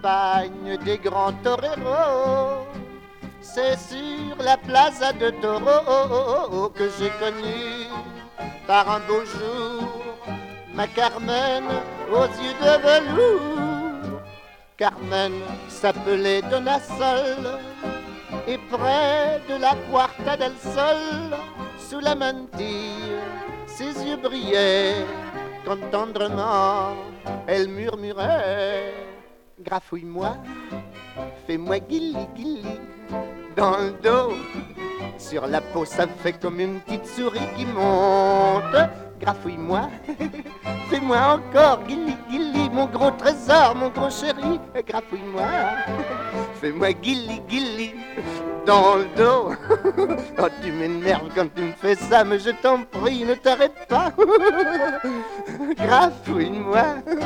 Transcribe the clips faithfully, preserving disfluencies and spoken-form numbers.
campagne des grands toreros. C'est sur la plaza de Taureau que j'ai connu par un beau jour ma Carmen aux yeux de velours. Carmen s'appelait Donna Sol, et près de la Puerta del Sol, sous la mantille, ses yeux brillaient quand tendrement elle murmurait: grafouille-moi, fais-moi guilly guilly dans le dos. Sur la peau ça fait comme une petite souris qui monte. Grafouille-moi, fais-moi encore guilly guilly, mon gros trésor, mon gros chéri. Grafouille-moi, fais-moi guilly guilly dans le dos. Oh, tu m'énerves quand tu me fais ça, mais je t'en prie, ne t'arrête pas. Grafouille-moi,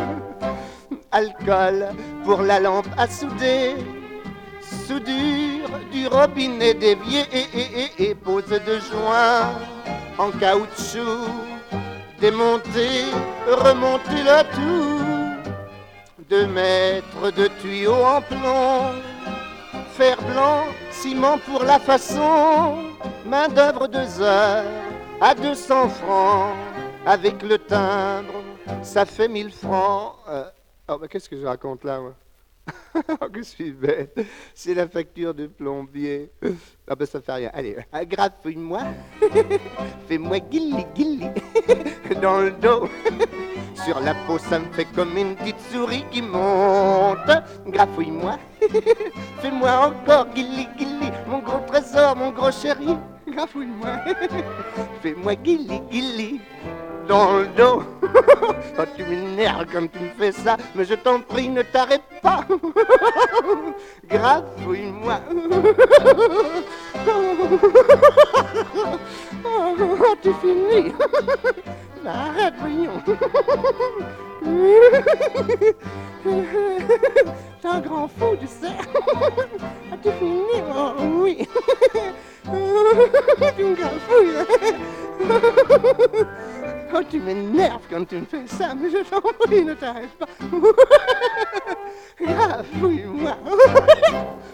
alcool pour la lampe à souder, soudure du robinet dévié et, et, et, et pose de joint en caoutchouc, démonter, remonter le tout, deux mètres de tuyaux en plomb, fer blanc, ciment pour la façon, main d'œuvre deux heures à deux cents francs, avec le timbre, ça fait mille francs. Euh, oh, bah, qu'est-ce que je raconte là, moi? Oh, que je suis bête, c'est la facture de plombier. Ah ben ça fait rien, allez, grafouille-moi, fais-moi guilly guilly dans le dos. Sur la peau ça me fait comme une petite souris qui monte. Grafouille-moi, fais-moi encore guilly guilly, mon gros trésor, mon gros chéri. Grafouille-moi, fais-moi guilly guilly dans le dos. Oh, tu m'énerves quand tu me fais ça, mais je t'en prie, ne t'arrête pas. Grafouille-moi. Oh, tu finis. Arrête, voyons. T'es un grand fou, tu sais. Ah, tu finis, oh, oui. Tu me grafouilles. Oh, tu m'énerves quand tu me fais ça, mais je t'en prie, ne t'arrête pas. Grafouille-moi.